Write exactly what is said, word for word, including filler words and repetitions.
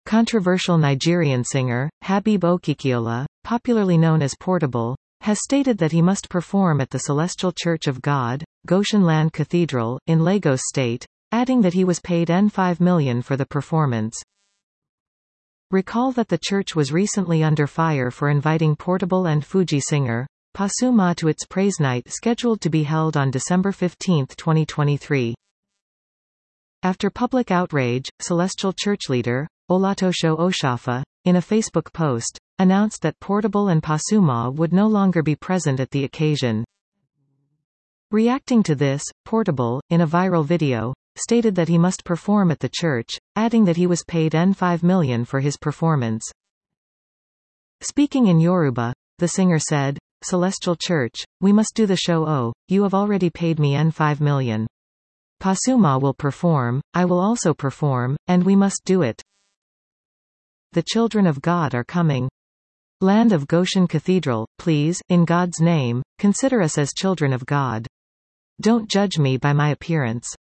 Controversial Nigerian singer, Habib Okikiola, popularly known as Portable, has stated that he must perform at the Celestial Church of God, Goshen Land Cathedral, in Lagos State, adding that he was paid five million dollars for the performance. Recall that the church was recently under fire for inviting Portable and Fuji singer, Pasuma to its praise night scheduled to be held on December fifteenth twenty twenty-three. After public outrage, Celestial Church leader, Olatosho Oshafa, in a Facebook post, announced that Portable and Pasuma would no longer be present at the occasion. Reacting to this, Portable, in a viral video, stated that he must perform at the church, adding that he was paid five million dollars for his performance. Speaking in Yoruba, the singer said, "Celestial Church, we must do the show. Oh, you have already paid me five million dollars. Pasuma will perform, I will also perform, and we must do it. The children of God are coming. Land of Goshen Cathedral, please, in God's name, consider us as children of God. Don't judge me by my appearance."